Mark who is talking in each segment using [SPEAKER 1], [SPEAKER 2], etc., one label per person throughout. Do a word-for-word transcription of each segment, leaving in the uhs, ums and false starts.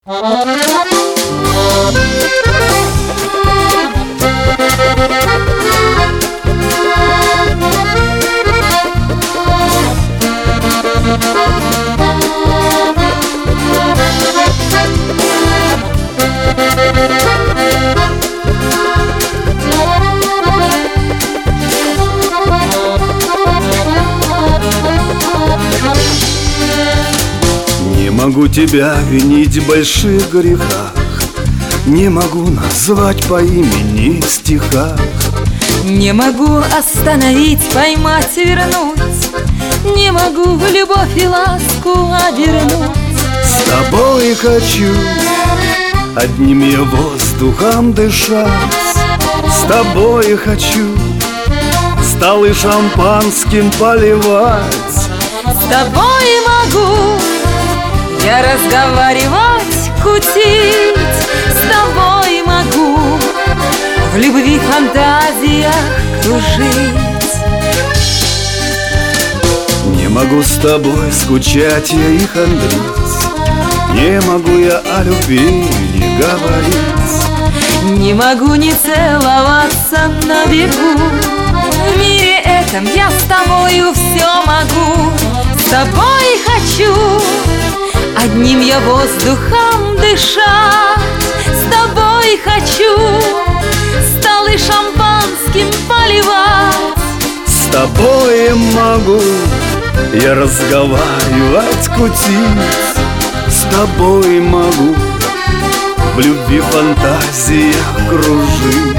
[SPEAKER 1] Не могу тебя винить в больших грехах, не могу назвать по имени в стихах.
[SPEAKER 2] Не могу остановить, поймать, вернуть, не могу любовь и ласку обернуть.
[SPEAKER 1] С тобой хочу одним я воздухом дышать, с тобой хочу столы шампанским поливать.
[SPEAKER 2] С тобой могу я разговаривать, кутить, с тобой могу в любви фантазиях кружить.
[SPEAKER 1] Не могу с тобой скучать я и хандрить, не могу я о любви не говорить.
[SPEAKER 2] Не могу не целоваться на берегу, в мире этом я с тобою все могу. С тобой хочу одним я воздухом дышать, с тобой хочу столы шампанским поливать.
[SPEAKER 1] С тобой могу я разговаривать, кутить, с тобой могу в любви фантазиях кружить.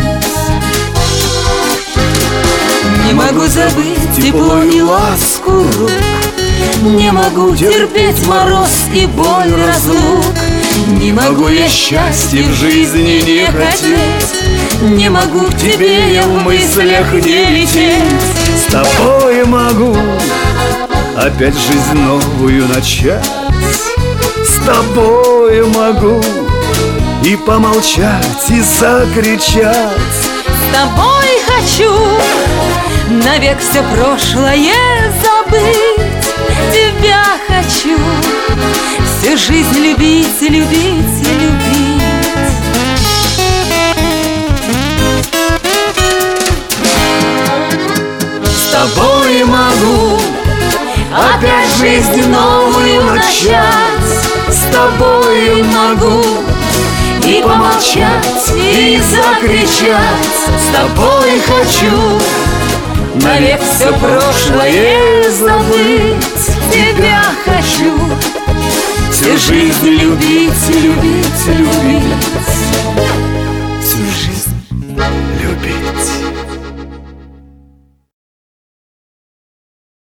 [SPEAKER 2] Не могу забыть тепло и ласку рук, не могу терпеть мороз и боль разлук. Не могу я счастья в жизни не хотеть, не могу к тебе я в мыслях не лететь.
[SPEAKER 1] С тобой могу опять жизнь новую начать, с тобой могу и помолчать, и закричать.
[SPEAKER 2] С тобой хочу навек все прошлое забыть, тебя хочу всю жизнь любить, любить, любить.
[SPEAKER 1] С тобой могу опять жизнь новую начать, с тобой могу и помолчать, и закричать. С тобой хочу навек все прошлое забыть, тебя хочу всю жизнь любить, любить, любить, всю жизнь любить.